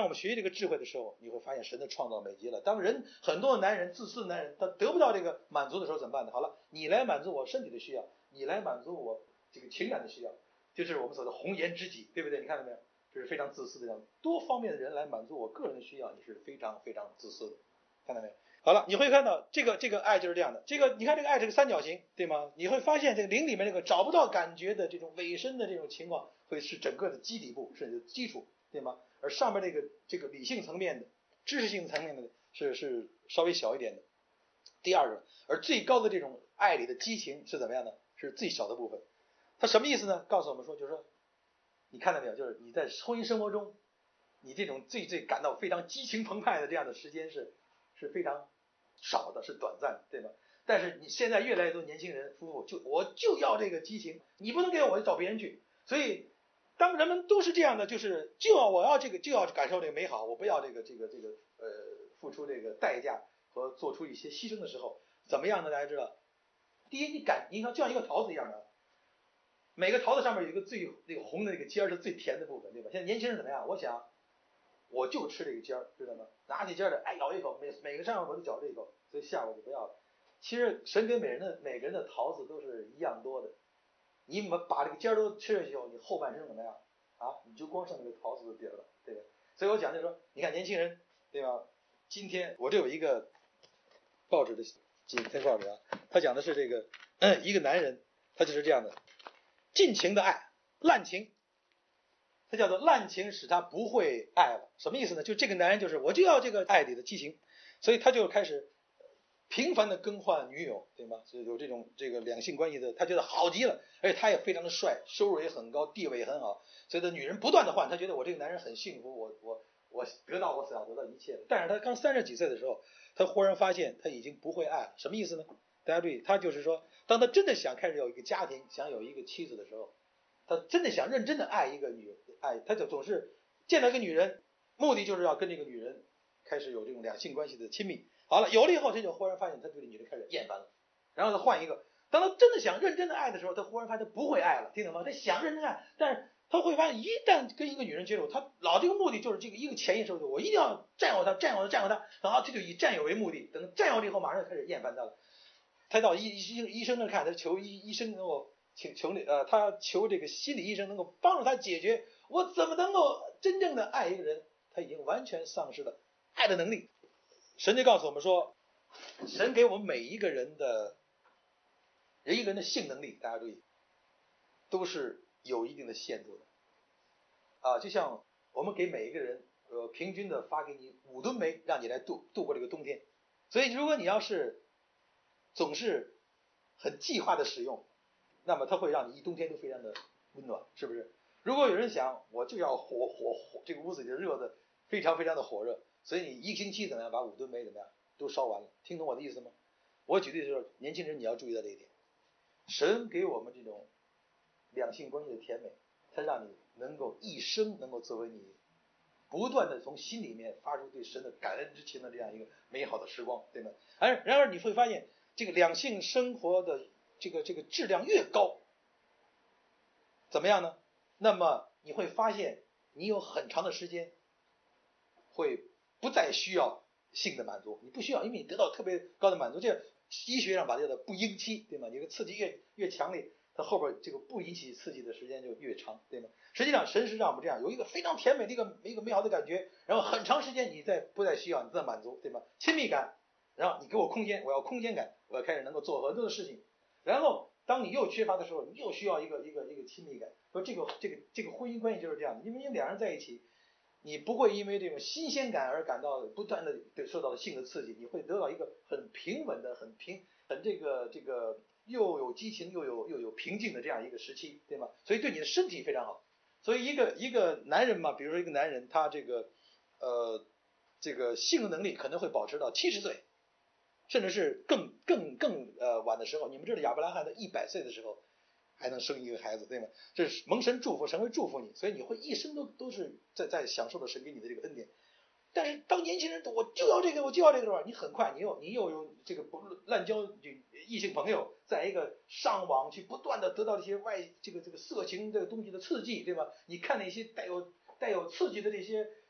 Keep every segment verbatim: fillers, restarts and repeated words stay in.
当我们学习这个智慧的时候，你会发现神的创造美极了。当人很多男人自私的男人他得不到这个满足的时候怎么办呢？好了，你来满足我身体的需要，你来满足我这个情感的需要，就是我们所谓的红颜知己，对不对？你看到没有？这是非常自私的，这样多方面的人来满足我个人的需要，你是非常非常自私的，看到没有？好了，你会看到这个这个爱就是这样的。这个你看这个爱这个三角形，对吗？你会发现这个灵里面这个找不到感觉的这种尾声的这种情况，会是整个的基底部甚至基础，对吗？而上面这个这个理性层面的、知识性层面的是是稍微小一点的。第二个，而最高的这种爱里的激情是怎么样呢？是最小的部分。它什么意思呢？告诉我们说，就是说，你看到没有？就是你在婚姻生活中，你这种最最感到非常激情澎湃的这样的时间是是非常少的，是短暂的，对吗？但是你现在越来越多年轻人夫妇就我就要这个激情，你不能给我，我就找别人去。所以当人们都是这样的，就是就要我要这个就要感受这个美好，我不要这个这个这个呃付出这个代价和做出一些牺牲的时候，怎么样呢？大家知道，第一，你感你看就像一个桃子一样的，每个桃子上面有一个最那个红的那个尖是最甜的部分，对吧？现在年轻人怎么样？我想我就吃这个尖儿，知道吗？拿起尖的，哎，咬一口，每每个上午我都嚼这一口，所以下午就不要了。其实神给每人的每个人的桃子都是一样多的，你们把这个尖儿都吃下去以后，你后半生怎么样啊？你就光剩那个桃子的底儿了，对吧？所以我讲就是说，你看年轻人，对吧？今天我这有一个报纸的几篇报纸啊，他讲的是这个、嗯、一个男人，他就是这样的，尽情的爱，滥情。他叫做滥情使他不会爱了，什么意思呢？就这个男人就是我就要这个爱里的激情，所以他就开始频繁的更换女友，对吗？就有这种这个两性关系的，他觉得好极了，而且他也非常的帅，收入也很高，地位也很好，所以的女人不断的换，他觉得我这个男人很幸福，我我我得到我想要得到一切。但是他刚三十几岁的时候，他忽然发现他已经不会爱了，什么意思呢？大家注意，他就是说，当他真的想开始有一个家庭，想有一个妻子的时候，他真的想认真的爱一个女爱，他就总是见到一个女人，目的就是要跟这个女人开始有这种两性关系的亲密。好了，有了以后，他就忽然发现他对这女人开始厌烦了，然后他换一个。当他真的想认真的爱的时候，他忽然发现他不会爱了，听懂吗？他想认真爱，但是他会发现，一旦跟一个女人接触，他老这个目的就是这个一个潜意识，我一定要占有她，占有她，占有她，然后他就以占有为目的。等占有了以后，马上就开始厌烦她了。他到医医医生那看，他求医医生能够。请求呃，他求这个心理医生能够帮助他解决，我怎么能够真正的爱一个人？他已经完全丧失了爱的能力。神就告诉我们说，神给我们每一个人的人一个人的性能力，大家注意，都是有一定的限度的啊。就像我们给每一个人呃平均的发给你五吨煤，让你来度度过这个冬天。所以如果你要是总是很计划的使用，那么它会让你一冬天都非常的温暖，是不是？如果有人想我就要火火火这个屋子里的热的非常非常的火热，所以你一个星期怎么样把五吨煤怎么样都烧完了，听懂我的意思吗？我举例的时候，年轻人你要注意到这一点，神给我们这种两性关系的甜美，它让你能够一生能够作为你不断的从心里面发出对神的感恩之情的这样一个美好的时光，对吗？而然而你会发现，这个两性生活的这个这个质量越高，怎么样呢？那么你会发现，你有很长的时间会不再需要性的满足，你不需要，因为你得到特别高的满足。这医学上把这叫不应期，对吗？你的刺激越越强烈，它后边这个不引起刺激的时间就越长，对吗？实际上，神是让我们这样有一个非常甜美的一个一个美好的感觉，然后很长时间你再不再需要，你再满足，对吗？亲密感，然后你给我空间，我要空间感，我要开始能够做很多的事情，然后当你又缺乏的时候，你又需要一个一个一个亲密感。说这个这个这个婚姻关系就是这样的，因为两人在一起，你不会因为这种新鲜感而感到不断的受到性的刺激，你会得到一个很平稳的、很平、很这个这个又有激情又有又有平静的这样一个时期，对吗？所以对你的身体非常好。所以一个一个男人嘛，比如说一个男人，他这个呃这个性能力可能会保持到七十岁。甚至是更更更呃晚的时候，你们知道亚伯拉罕在一百岁的时候还能生一个孩子，对吗？这是蒙神祝福，神会祝福你，所以你会一生都都是在在享受着神给你的这个恩典。但是当年轻人我就要这个，我就要这个的话，你很快你又你又有这个不滥交异性朋友，在一个上网去不断的得到一些外这个这个色情这个东西的刺激，对吧？你看那些带有带有刺激的这些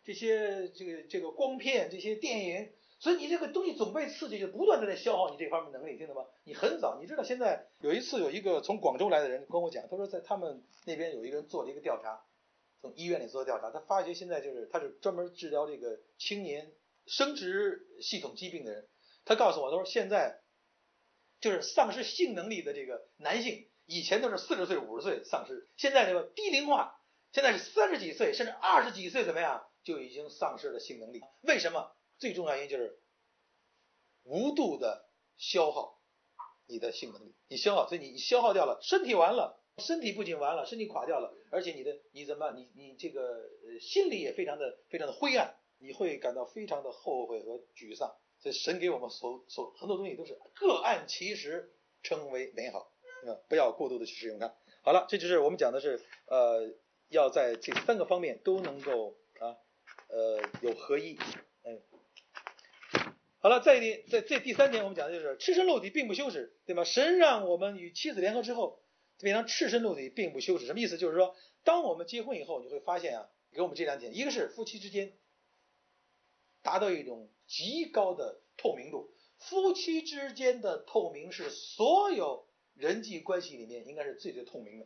这些这个这个光片、这些电影，所以你这个东西总被刺激，就不断的在消耗你这方面能力，听懂吗？你很早，你知道现在有一次有一个从广州来的人跟我讲，他说在他们那边有一个人做了一个调查，从医院里做的调查，他发觉现在就是他是专门治疗这个青年生殖系统疾病的人，他告诉我，他说现在就是丧失性能力的这个男性，以前都是四十岁、五十岁丧失，现在这个低龄化，现在是三十几岁甚至二十几岁怎么样就已经丧失了性能力。为什么？最重要原因就是无度的消耗你的性能力，你消耗，所以你消耗掉了，身体完了，身体不仅完了，身体垮掉了，而且你的你怎么你你这个呃心里也非常的非常的灰暗，你会感到非常的后悔和沮丧。所以神给我们所所很多东西都是各按其时，称为美好，对吧？不要过度的去使用它。好了，这就是我们讲的是呃要在这三个方面都能够啊呃有合一。嗯，好了，再一点，在这第三点我们讲的就是赤身露体并不羞耻，对吧？神让我们与妻子联合之后变成赤身露体并不羞耻，什么意思？就是说当我们结婚以后，你会发现啊，给我们这两点，一个是夫妻之间达到一种极高的透明度，夫妻之间的透明是所有人际关系里面应该是最最透明的。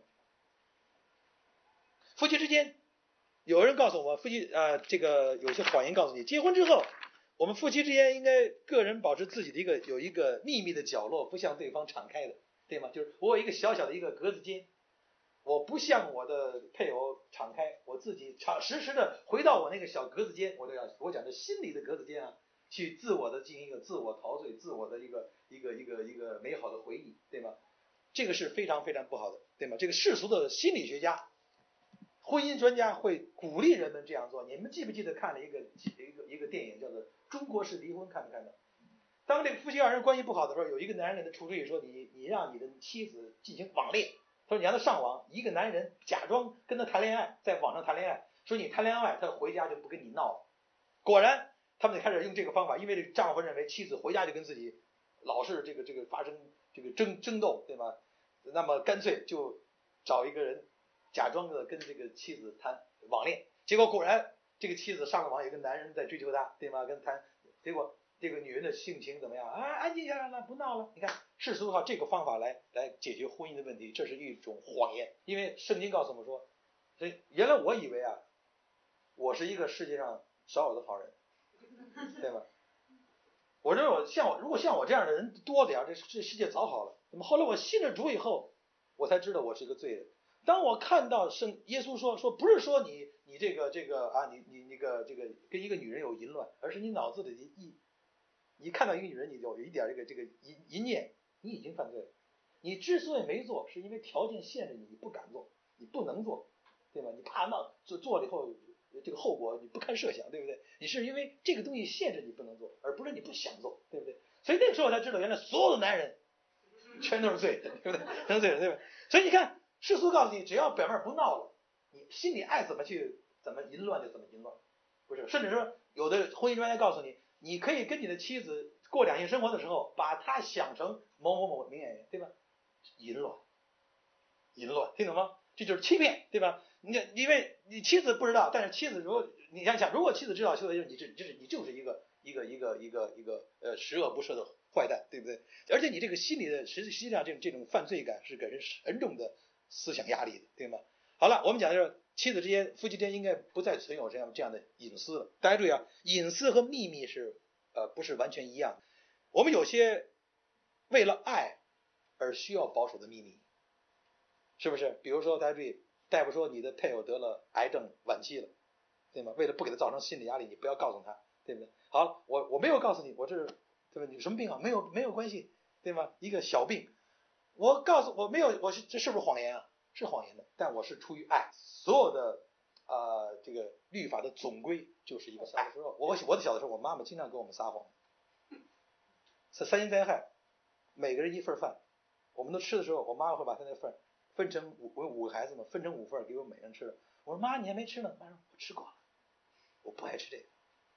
夫妻之间，有人告诉我，夫妻呃，这个有些谎言告诉你，结婚之后，我们夫妻之间应该个人保持自己的一个有一个秘密的角落，不向对方敞开的，对吗？就是我有一个小小的一个格子间，我不向我的配偶敞开，我自己常时时的回到我那个小格子间，我这样我讲的心理的格子间啊，去自我的进行一个自我陶醉，自我的一个一个一个一个美好的回忆，对吗？这个是非常非常不好的，对吗？这个世俗的心理学家、婚姻专家会鼓励人们这样做。你们记不记得看了一个一个一个电影叫做《中国式离婚》，看没看到？当这个夫妻二人关系不好的时候，有一个男人给他出主意说，你你让你的妻子进行网恋，他说你让他上网，一个男人假装跟他谈恋爱，在网上谈恋爱，说你谈恋爱，他回家就不跟你闹了。果然他们就开始用这个方法，因为这个丈夫认为妻子回家就跟自己老是这个这个发生这个争争斗，对吗？那么干脆就找一个人假装的跟这个妻子谈网恋，结果果然这个妻子上了网，有个男人在追求她，对吗？跟谈，结果这个女人的性情怎么样啊？安静下来了，不闹了。你看世俗靠这个方法来来解决婚姻的问题，这是一种谎言。因为圣经告诉我们说，所以原来我以为啊，我是一个世界上少有的好人，对吧？我认为我像我如果像我这样的人多点，这这世界早好了。那么后来我信了主以后，我才知道我是一个罪人。当我看到圣耶稣说说不是说你你这个这个啊你你那个这个跟一个女人有淫乱，而是你脑子里的一你看到一个女人，你有一点这个这个淫淫念，你已经犯罪了。你之所以没做，是因为条件限制你，你不敢做，你不能做，对吧？你怕那做做了以后这个后果你不堪设想，对不对？你是因为这个东西限制你不能做，而不是你不想做，对不对？所以那个时候我才知道，原来所有的男人全都是罪人，对不对？全都是罪人，对吧？所以你看，世俗告诉你，只要表面不闹了，你心里爱怎么去怎么淫乱就怎么淫乱，不是？甚至说有的婚姻专家告诉你，你可以跟你的妻子过两性生活的时候，把她想成某某某名演员，对吧？淫乱，淫乱，听懂吗？这就是欺骗，对吧？你因为你妻子不知道，但是妻子如果你想想，如果妻子知道，就你这就是你就是一个一个一个一个一个呃十恶不赦的坏蛋，对不对？而且你这个心理的实实际上这种这种犯罪感是给人沉重的思想压力的，对吗？好了，我们讲的是妻子之间、夫妻之间应该不再存有这样这样的隐私了。大家注意啊，隐私和秘密是呃不是完全一样的。我们有些为了爱而需要保守的秘密，是不是？比如说大家注意，大夫说你的配偶得了癌症晚期了，对吗？为了不给他造成心理压力，你不要告诉他，对不对？好，我我没有告诉你，我这对吧？你什么病啊？没有没有关系，对吗？一个小病，我告诉我没有，我是这是不是谎言啊？是谎言的，但我是出于爱。所有的呃这个律法的总归就是一个爱。我我的小的时候，我妈妈经常跟我们撒谎，三三年灾害，每个人一份饭，我们都吃的时候，我妈妈会把她那份分成五，我五个孩子嘛，分成五份给我每人吃。我说妈，你还没吃呢。妈说我吃过了，我不爱吃这个。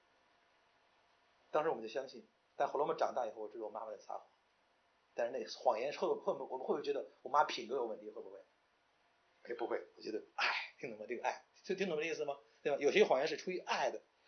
当时我们就相信，但后来我们长大以后，我知道我妈妈在撒谎。但是那谎言后后我们会不会觉得我妈品格有问题？会不会？哎，不会。我觉得爱，听懂吗？这个爱，就听懂这意思吗？对吧？有些谎言是出于爱的，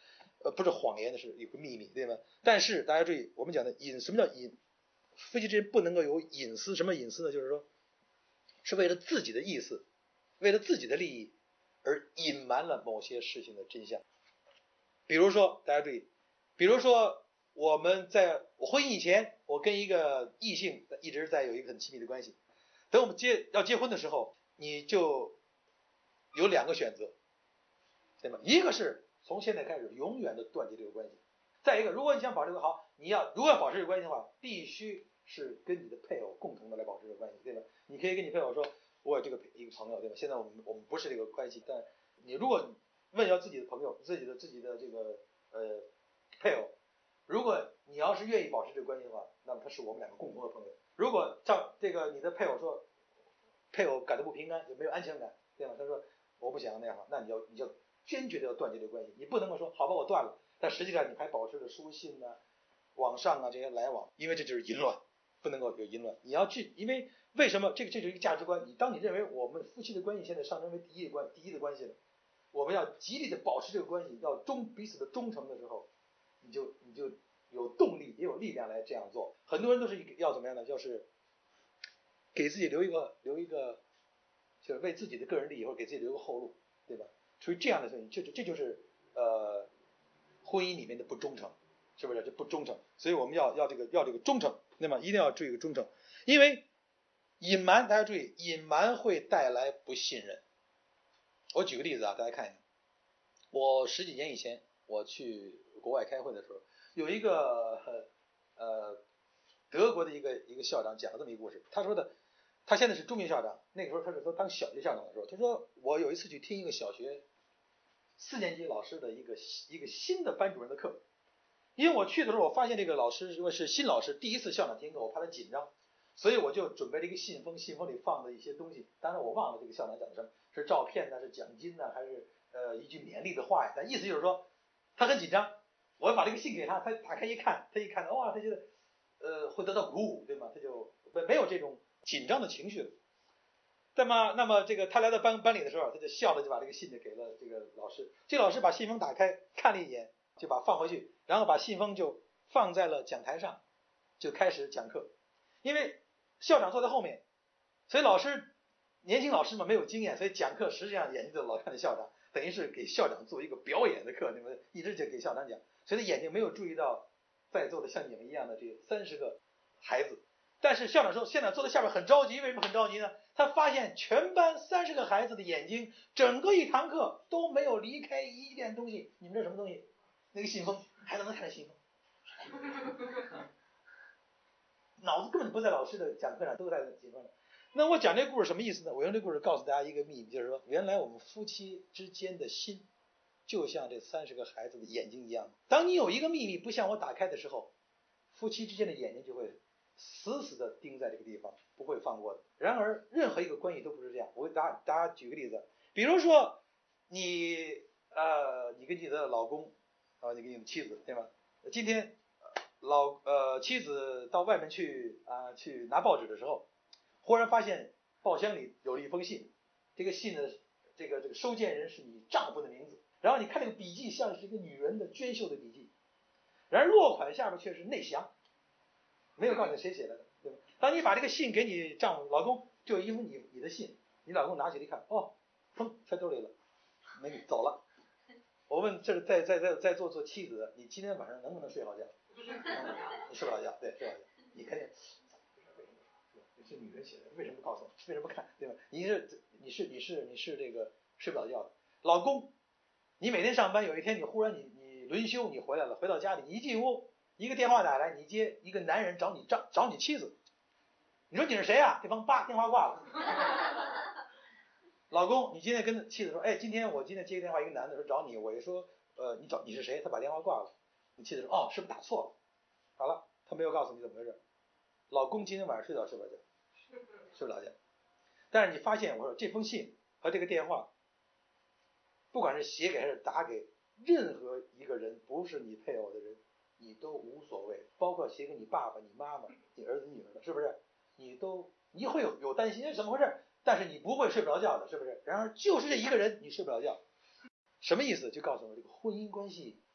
呃，不是谎言的，是有个秘密，对吗？但是大家注意，我们讲的隐，什么叫隐？夫妻之间不能够有隐私。什么隐私呢？就是说，是为了自己的意思，为了自己的利益而隐瞒了某些事情的真相。比如说，大家注意，比如说我们在婚姻以前，我跟一个异性一直在有一个很亲密的关系，等我们结要结婚的时候，你就有两个选择，对吗？一个是从现在开始永远的断绝这个关系，再一个，如果你想保持这个好，你要如果要保持这个关系的话，必须是跟你的配偶共同的来保持这个关系，对吧？你可以跟你配偶说，我有这个一个朋友，对吧？现在我们我们不是这个关系，但你如果问要自己的朋友，自己的自己的这个呃配偶，如果你要是愿意保持这个关系的话，那么他是我们两个共同的朋友。如果照这个你的配偶说，配偶感到不平安，有没有安全感，对吧？他说我不想那样，那你要你就坚决的要断绝这个关系，你不能够说好吧我断了，但实际上你还保持着书信啊、网上啊这些来往，因为这就是淫乱，不能够有淫乱。你要去，因为为什么这个这就是一个价值观？你当你认为我们夫妻的关系现在上升为第一关第一的关系了，我们要极力的保持这个关系，要忠彼此的忠诚的时候，你就你就有动力也有力量来这样做。很多人都是要怎么样呢？就是给自己留一个留一个，就是为自己的个人利益或者给自己留个后路，对吧？所以这样的事情，这这就是呃婚姻里面的不忠诚，是不是？这不忠诚，所以我们要要这个要这个忠诚，那么一定要注意个忠诚，因为隐瞒，大家注意，隐瞒会带来不信任。我举个例子啊，大家看一下，我十几年以前我去国外开会的时候，有一个呃德国的一个一个校长讲了这么一个故事，他说的。他现在是中学校长，那个时候他是说当小学校长的时候，他说我有一次去听一个小学四年级老师的一个一个新的班主任的课，因为我去的时候我发现这个老师因为是新老师，第一次校长听课，我怕他紧张，所以我就准备了一个信封，信封里放的一些东西，当然我忘了这个校长讲的什么，是照片呢，是奖金呢，还是呃一句勉励的话呀？但意思就是说他很紧张，我把这个信给他，他打开一看，他一看哇，他觉得呃会得到鼓舞，对吗？他就没有这种紧张的情绪了。那么，那么这个他来到班班里的时候，他就笑着就把这个信就给了这个老师。这个老师把信封打开看了一眼，就把放回去，然后把信封就放在了讲台上，就开始讲课。因为校长坐在后面，所以老师年轻老师嘛没有经验，所以讲课实际上眼睛就老看着校长，等于是给校长做一个表演的课，你们一直就给校长讲，所以他眼睛没有注意到在座的像你们一样的这三十个孩子。但是校长说，现在坐在下面很着急，为什么很着急呢？他发现全班三十个孩子的眼睛，整个一堂课都没有离开一件东西。你们这什么东西？那个信封，孩子能看着信封，脑子根本不在老师的讲课上，都在信封上。那我讲这个故事什么意思呢？我用这个故事告诉大家一个秘密，就是说，原来我们夫妻之间的心，就像这三十个孩子的眼睛一样。当你有一个秘密不向我打开的时候，夫妻之间的眼睛就会死死的盯在这个地方，不会放过的。然而任何一个关系都不是这样。我给大家大家举个例子，比如说你呃你跟你的老公啊、呃，你跟你的妻子，对吗？今天老呃妻子到外面去啊、呃、去拿报纸的时候，忽然发现报箱里有了一封信，这个信的这个这个收件人是你丈夫的名字，然后你看这个笔迹像是一个女人的娟秀的笔迹，然而落款下面却是内详。没有告诉你谁写的，对吧？当你把这个信给你丈夫、老公，就因为你你的信，你老公拿起来一看，哦，砰，揣兜里了，没走了。我问这是在在在在座做妻子的，你今天晚上能不能睡好觉？嗯、你睡不好觉，对，睡不好觉。你肯定你是女人写的，为什么不告诉我？为什么不看？对吧？你是你是你是你是这个睡不着觉的。老公，你每天上班，有一天你忽然你你轮休，你回来了，回到家里，你一进屋。一个电话打来，你接，一个男人找你找找你妻子，你说你是谁啊？对方叭电话挂了。老公，你今天跟妻子说，哎，今天我今天接个电话，一个男的说找你，我一说，呃，你找你是谁？他把电话挂了。你妻子说，哦，是不是打错了？好了，他没有告诉你怎么回事。老公今天晚上睡着睡不着觉？睡不着觉。但是你发现，我说这封信和这个电话，不管是写给还是打给任何一个人，不是你配偶的人。你都无所谓，包括写给你爸爸、你妈妈、你儿子、女儿的，是不是？你都你会有有担心，怎么回事？但是你不会睡不着觉的，是不是？然而就是这一个人，你睡不着觉，什么意思？就告诉我这个婚姻关系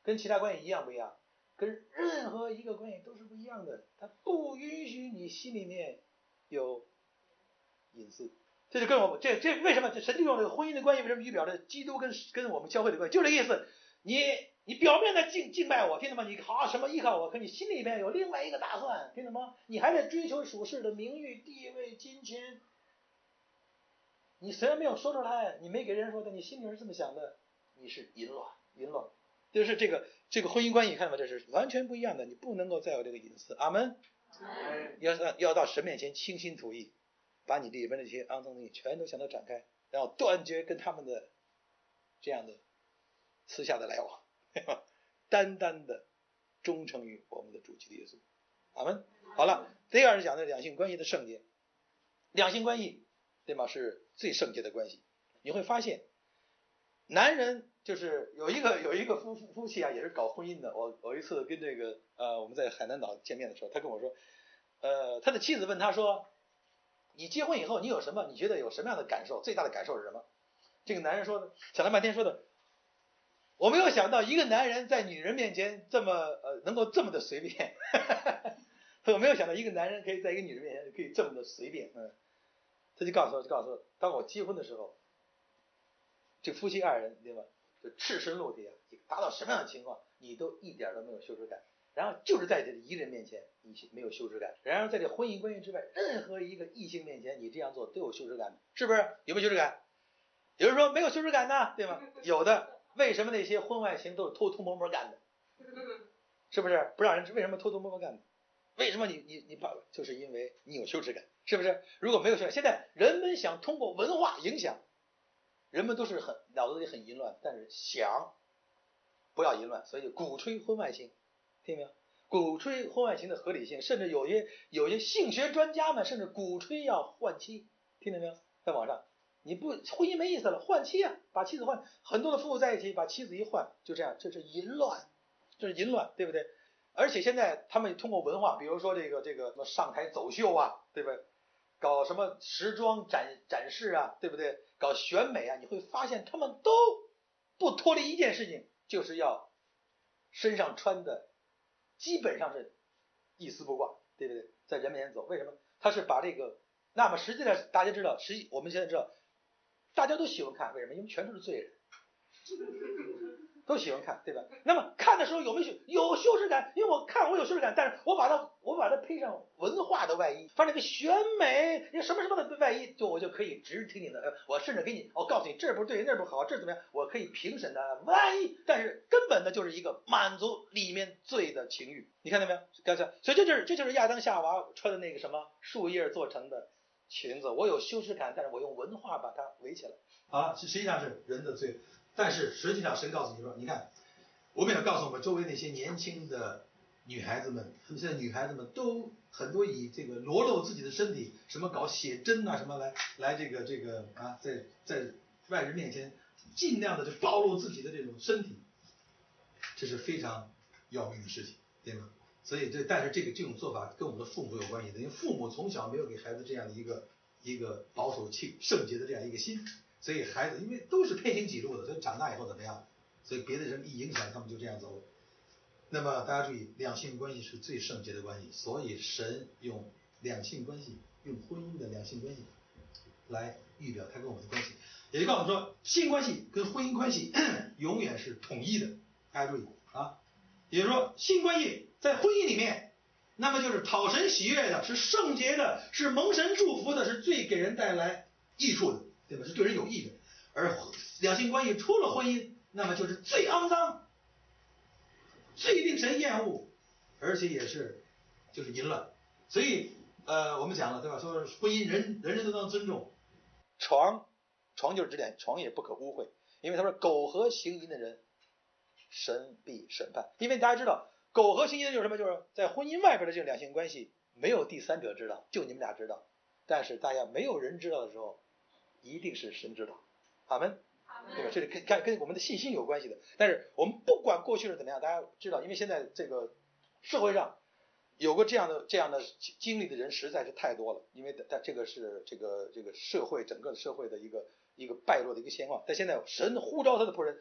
跟其他关系一样不一样？跟任何一个关系都是不一样的，它不允许你心里面有隐私。这就跟我们这这为什么这神就用这个婚姻的关系为什么预表着基督跟跟我们教会的关系，就这意思。你你表面的敬敬拜我，听懂吗？你好什么依靠我，可你心里面有另外一个打算，听懂吗？你还在追求属世的名誉、地位、金钱。你虽然没有说出来，你没给人说，但你心里是这么想的，你是淫乱，淫乱。就是这个这个婚姻关系，看到吗？这是完全不一样的，你不能够再有这个隐私。阿门。要要到神面前倾心吐意，把你里边的这些肮脏东西全都向他展开，然后断绝跟他们的这样的私下的来往，单单的忠诚于我们的主基督耶稣。阿门。好了，第二是讲的两性关系的圣洁。两性关系，对吗？是最圣洁的关系。你会发现，男人就是有一个有一个夫夫夫妻啊，也是搞婚姻的。我我一次跟这个呃我们在海南岛见面的时候，他跟我说，呃他的妻子问他说，你结婚以后你有什么？你觉得有什么样的感受？最大的感受是什么？这个男人说的，想了半天说的，我没有想到一个男人在女人面前这么呃能够这么的随便，我没有想到一个男人可以在一个女人面前可以这么的随便。嗯，他就告诉我，就告诉我，当我结婚的时候，这夫妻二人对吧，就赤身裸体啊，达到什么样的情况，你都一点都没有羞耻感。然后就是在这一个人面前你没有羞耻感，然而在这婚姻关系之外，任何一个异性面前你这样做都有羞耻感的，是不是？有没有羞耻感？有人说没有羞耻感呢，对吗？有的。为什么那些婚外情都是偷偷摸摸干的？是不是？不让人为什么偷偷摸摸干的？为什么你你你怕？就是因为你有羞耻感，是不是？如果没有羞耻感，现在人们想通过文化影响，人们都是很脑子里很淫乱，但是想不要淫乱，所以就鼓吹婚外情，听见没有？鼓吹婚外情的合理性，甚至有些有些性学专家们甚至鼓吹要换妻，听见没有？在网上。你不婚姻没意思了，换妻啊，把妻子换。很多的夫妇在一起，把妻子一换，就这样，这是淫乱，这是淫乱，对不对？而且现在他们通过文化，比如说这个这个什么上台走秀啊，对不对？搞什么时装展展示啊，对不对？搞选美啊，你会发现他们都不脱离一件事情，就是要身上穿的基本上是一丝不挂，对不对？在人面前走，为什么？他是把这个，那么实际上大家知道，实际我们现在知道。大家都喜欢看，为什么？因为全都是罪人，都喜欢看，对吧？那么看的时候有没有有羞耻感？因为我看我有羞耻感，但是我把它我把它配上文化的外衣，放那个选美，你什么什么的外衣，就我就可以直听你的，我甚至给你，我告诉你这不对，那不好，这怎么样？我可以评审的万一，但是根本的就是一个满足里面罪的情欲，你看到没有？刚才，所以这就是这就是亚当夏娃穿的那个什么树叶做成的裙子，我有羞耻感，但是我用文化把它围起来。好了，实际上是人的罪，但是实际上神告诉你说，你看，我们也告诉我们周围那些年轻的女孩子们，现在女孩子们都很多以这个裸露自己的身体，什么搞写真啊什么来来这个这个啊，在在外人面前尽量的就暴露自己的这种身体，这是非常要命的事情，对吗？所以这但是这个这种做法跟我们的父母有关系的，因为父母从小没有给孩子这样的一个一个保守清圣洁的这样一个心，所以孩子因为都是偏行己路的，所以长大以后怎么样？所以别的人一影响他们就这样走了。那么大家注意，两性关系是最圣洁的关系，所以神用两性关系，用婚姻的两性关系来预表他跟我们的关系，也就告诉我们说，性关系跟婚姻关系永远是统一的。大家注意啊，也就是说，性关系在婚姻里面，那么就是讨神喜悦的，是圣洁的，是蒙神祝福的，是最给人带来益处的，对吧？是对人有益的。而两性关系除了婚姻，那么就是最肮脏、最令神厌恶，而且也是就是淫乱。所以呃，我们讲了，对吧？说婚姻人人人都当尊重，床床就是指点，床也不可污秽，因为他说苟合行淫的人，神必审判。因为大家知道，苟合行淫就是什么？就是在婚姻外边的这种两性关系，没有第三者知道，就你们俩知道。但是大家没有人知道的时候，一定是神知道。阿们，对吧？这是跟跟我们的信心有关系的。但是我们不管过去是怎么样，大家知道，因为现在这个社会上有过这样的这样的经历的人实在是太多了，因为它这个是这个这个社会整个社会的一个一个败落的一个现况。但现在神呼召他的仆人，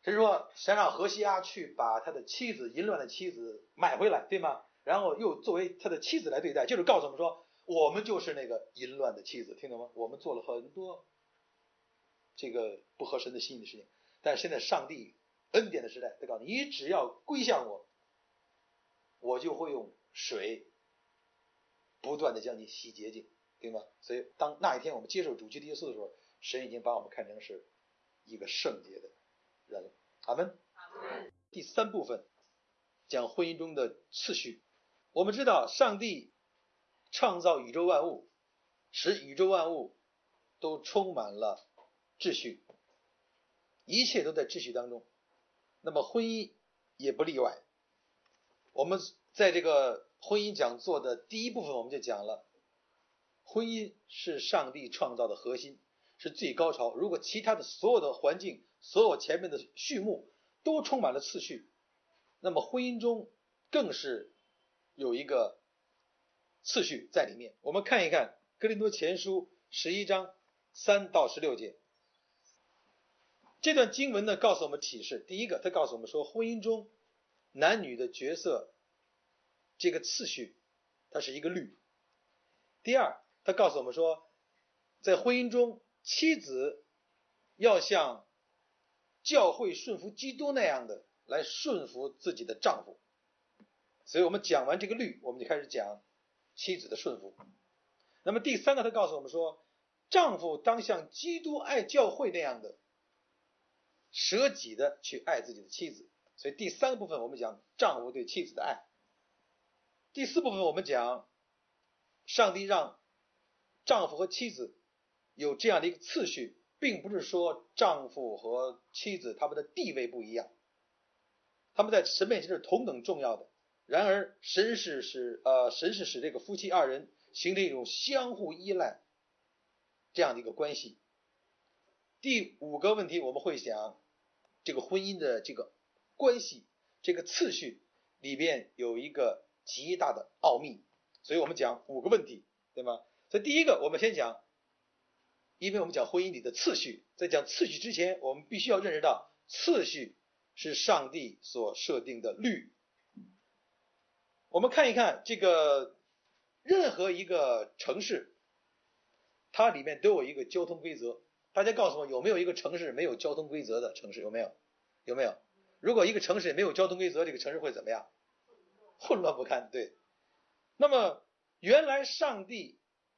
甚至说想让何西阿去把他的妻子淫乱的妻子买回来，对吗？然后又作为他的妻子来对待，就是告诉我们说，我们就是那个淫乱的妻子，听懂吗？我们做了很多这个不合神的心意的事情，但是现在上帝恩典的时代，他告诉你，你只要归向我，我就会用水不断的将你洗洁净，对吗？所以当那一天我们接受主基督耶稣的时候，神已经把我们看成是一个圣洁的人了。阿们。第三部分讲婚姻中的次序。我们知道上帝创造宇宙万物，使宇宙万物都充满了秩序，一切都在秩序当中，那么婚姻也不例外。我们在这个婚姻讲座的第一部分我们就讲了，婚姻是上帝创造的核心，是最高潮。如果其他的所有的环境，所有前面的序幕都充满了次序，那么婚姻中更是有一个次序在里面。我们看一看哥林多前书十一章三到十六节，这段经文呢告诉我们启示。第一个，他告诉我们说，婚姻中男女的角色这个次序它是一个律。第二，他告诉我们说，在婚姻中妻子要像教会顺服基督那样的来顺服自己的丈夫。所以我们讲完这个律，我们就开始讲妻子的顺服。那么第三个，他告诉我们说，丈夫当像基督爱教会那样的舍己的去爱自己的妻子。所以第三个部分我们讲丈夫对妻子的爱。第四部分我们讲上帝让丈夫和妻子有这样的一个次序，并不是说丈夫和妻子他们的地位不一样，他们在神面前是同等重要的。然而神是使呃神是使这个夫妻二人形成一种相互依赖这样的一个关系。第五个问题我们会想这个婚姻的这个关系，这个次序里边有一个极大的奥秘，所以我们讲五个问题，对吗？所以第一个我们先讲，因为我们讲婚姻里的次序，在讲次序之前，我们必须要认识到次序是上帝所设定的律。我们看一看这个任何一个城市，它里面都有一个交通规则。大家告诉我，有没有一个城市没有交通规则的城市？有没有？有没有？如果一个城市没有交通规则，这个城市会怎么样？混乱不堪。对。那么原来上帝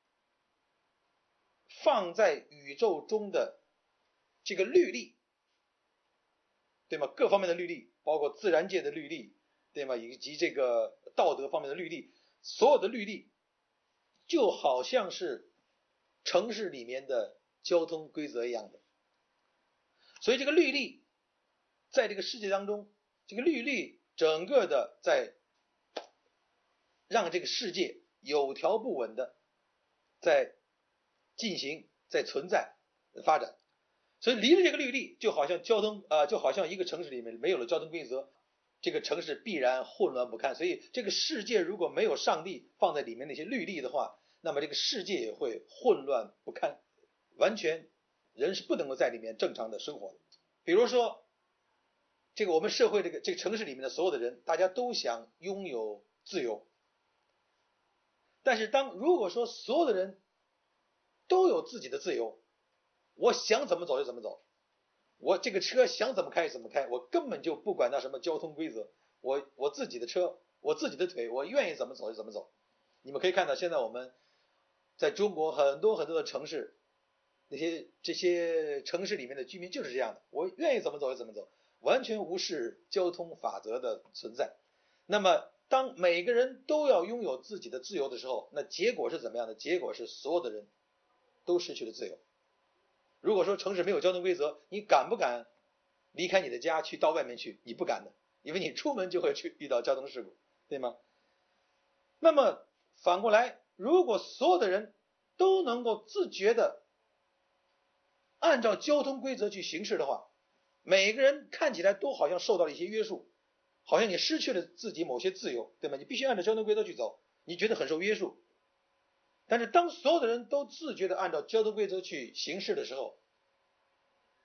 放在宇宙中的这个律例，对吗？各方面的律例，包括自然界的律例，对吗？以及这个道德方面的律例，所有的律例就好像是城市里面的交通规则一样的。所以这个律例在这个世界当中，这个律例整个的在让这个世界有条不紊的在进行，在存在发展。所以离了这个律例，就好像交通呃，就好像一个城市里面没有了交通规则，这个城市必然混乱不堪。所以这个世界如果没有上帝放在里面那些律例的话，那么这个世界也会混乱不堪，完全人是不能够在里面正常的生活的。比如说这个我们社会这个这个城市里面的所有的人，大家都想拥有自由，但是当如果说所有的人都有自己的自由，我想怎么走就怎么走，我这个车想怎么开怎么开，我根本就不管它什么交通规则，我我自己的车，我自己的腿，我愿意怎么走就怎么走。你们可以看到现在我们在中国很多很多的城市，那些这些城市里面的居民就是这样的，我愿意怎么走就怎么走，完全无视交通法则的存在。那么当每个人都要拥有自己的自由的时候，那结果是怎么样的？结果是所有的人都失去了自由。如果说城市没有交通规则，你敢不敢离开你的家去到外面去？你不敢的，因为你出门就会去遇到交通事故，对吗？那么反过来，如果所有的人都能够自觉的按照交通规则去行事的话，每个人看起来都好像受到了一些约束，好像你失去了自己某些自由，对吗？你必须按照交通规则去走，你觉得很受约束。但是当所有的人都自觉的按照交通规则去行事的时候，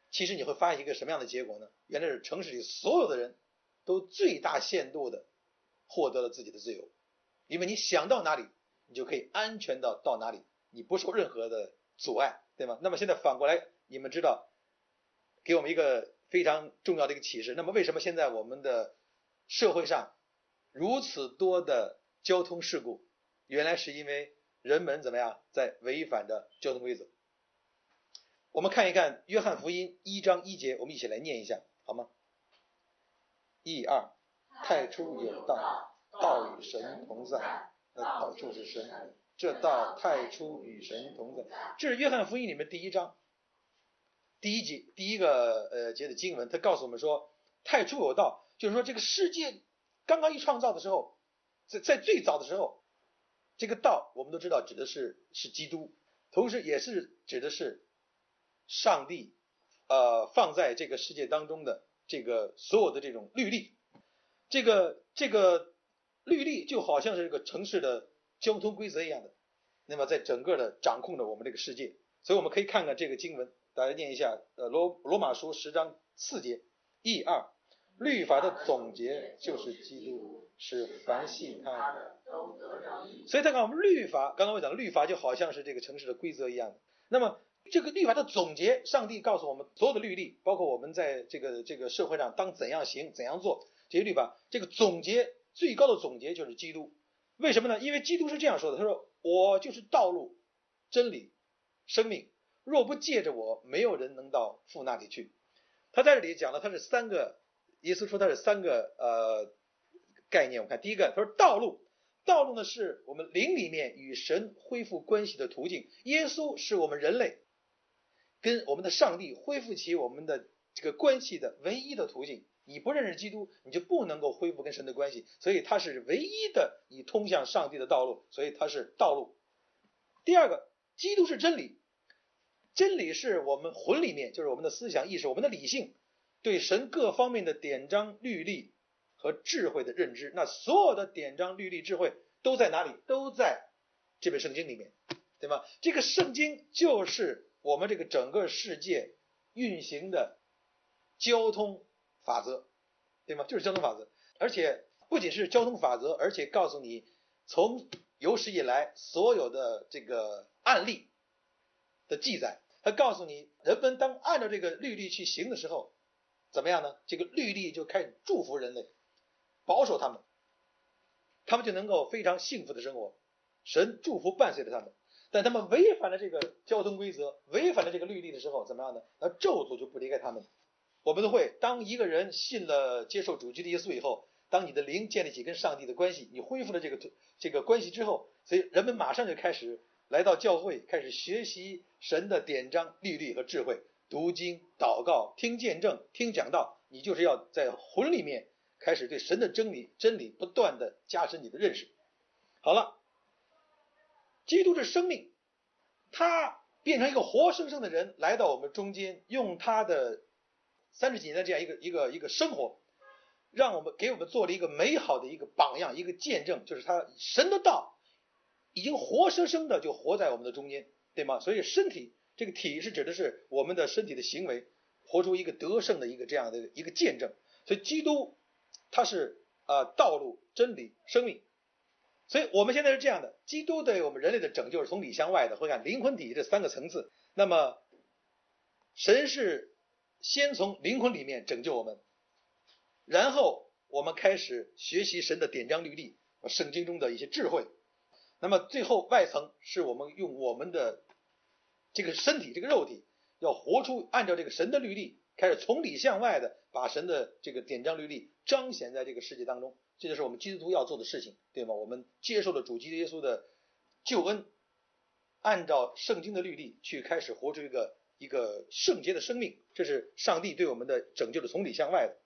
其实你会发现一个什么样的结果呢？原来是城市里所有的人都最大限度的获得了自己的自由，因为你想到哪里你就可以安全的到哪里，你不受任何的阻碍，对吗？那么现在反过来，你们知道给我们一个非常重要的一个启示，那么为什么现在我们的社会上如此多的交通事故？原来是因为人们怎么样在违反着交通规则。我们看一看约翰福音一章一节，我们一起来念一下好吗？一二，太初有道，道与神同在，那道就是神，这道太初与神同在。这是约翰福音里面第一章第一节第一个呃节的经文，它告诉我们说太初有道，就是说这个世界刚刚一创造的时候，在在最早的时候，这个道我们都知道指的是是基督，同时也是指的是上帝呃放在这个世界当中的这个所有的这种律例。这个这个律例就好像是这个城市的交通规则一样的，那么在整个的掌控着我们这个世界。所以我们可以看看这个经文，大家念一下呃罗罗马书十章四节，一二，律法的总结就是基督，使凡信他的都得正义。所以他看我们律法，刚刚我讲的律法就好像是这个城市的规则一样的。那么这个律法的总结，上帝告诉我们所有的律例，包括我们在这个这个社会上当怎样行怎样做，这些律法这个总结最高的总结就是基督。为什么呢？因为基督是这样说的，他说我就是道路真理生命，若不借着我，没有人能到父那里去。他在这里讲了，他是三个，耶稣说他是三个呃概念。我看第一个，他说道路，道路呢是我们灵里面与神恢复关系的途径，耶稣是我们人类跟我们的上帝恢复起我们的这个关系的唯一的途径。你不认识基督，你就不能够恢复跟神的关系，所以他是唯一的你通向上帝的道路，所以他是道路。第二个，基督是真理，真理是我们魂里面，就是我们的思想意识，我们的理性对神各方面的典章律例和智慧的认知。那所有的典章律例智慧都在哪里？都在这本圣经里面，对吗？这个圣经就是我们这个整个世界运行的交通法则，对吗？就是交通法则。而且不仅是交通法则，而且告诉你从有史以来所有的这个案例的记载，他告诉你人们当按照这个律例去行的时候怎么样呢？这个律例就开始祝福人类，保守他们，他们就能够非常幸福的生活，神祝福伴随着他们。但他们违反了这个交通规则，违反了这个律例的时候怎么样呢？那咒诅就不离开他们。我们都会，当一个人信了接受主基督耶稣以后，当你的灵建立起跟上帝的关系，你恢复了这个这个关系之后，所以人们马上就开始来到教会，开始学习神的典章律例和智慧，读经祷告听见证听讲道，你就是要在魂里面开始对神的真理真理不断的加深你的认识。好了，基督是生命，他变成一个活生生的人来到我们中间，用他的三十几年的这样一个一个一个生活，让我们给我们做了一个美好的一个榜样，一个见证，就是他神的道已经活生生的就活在我们的中间，对吗？所以身体，这个体是指的是我们的身体的行为，活出一个得胜的一个这样的一个见证。所以基督他是呃道路真理生命。所以我们现在是这样的，基督对我们人类的拯救是从里向外的，会看灵魂体这三个层次。那么神是先从灵魂里面拯救我们，然后我们开始学习神的典章律例，圣经中的一些智慧。那么最后外层是我们用我们的这个身体这个肉体要活出按照这个神的律例，开始从里向外的把神的这个典章律例彰显在这个世界当中。这就是我们基督徒要做的事情，对吗？我们接受了主基督耶稣的救恩，按照圣经的律例去开始活出一个一个圣洁的生命，这是上帝对我们的拯救的从里向外的。